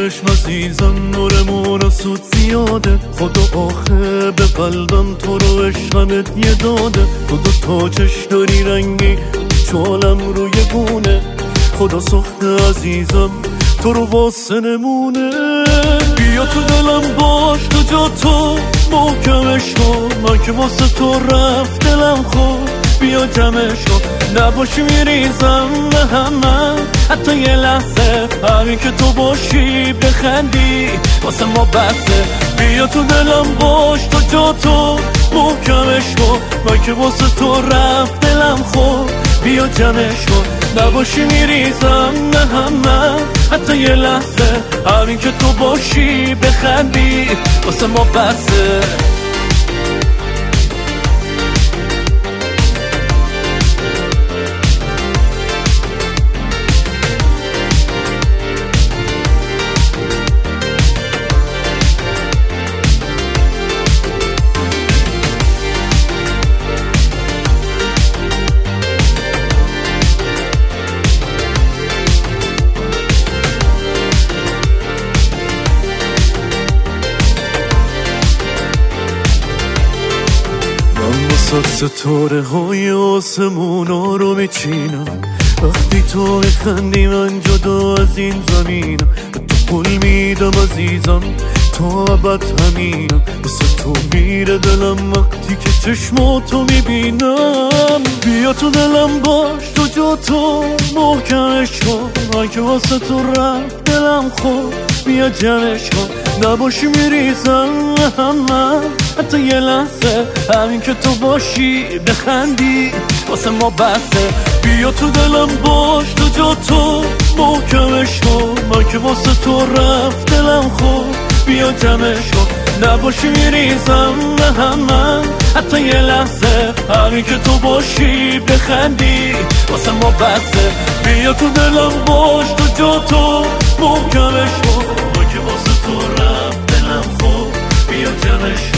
چشم عزیزم نورمون و سود زیاده، خدا آخه به قلبم تو رو عشقمت یه داده. تو تا چش داری رنگی چالم روی گونه، خدا سخته عزیزم تو رو واسه نمونه. بیا تو دلم باش تو جا تو محکمش کن، من که واسه تو رفت دلم خود بیا جمعش کن. نباشی میریزم به همه حتی یه لحظه، همین که تو باشی بخندی واسه ما بسه. بیا تو دلم باش تو جا تو محکمش کن، من که واسه تو رفت دلم خود بیا جمعش کن. نباشی میریزم به همه حتی یه لحظه، همین که تو باشی بخندی واسه ما بسه. ستاره های آسمونا رو میچینم، وقتی تو میخندی من جدا از این زمینم. تو قول میدم عزیزم تا ابد همینم، واسه تو میره دلم وقتی که چشماتو میبینم. بیا تو دلم باش تو جا تو محکمش کن، من که واسه تو رفت دلم خود بیا جمعش کن. نباشی میریزم همه حتی یه لحظه، همین که تو باشی بخندی واسه ما بسه. بیا تو دلم باش تو جا تو محکمش کن، من که واسه تو رفت دلم خود بیا جمعش کن. نباشی میریزم همه حتی یه لحظه، همین که تو باشی بخندی واسه ما بسه. بیا تو دلم باش تو جا تو محکمش کن، من که واسه تو رفت دلم خود بیا جمعش کن.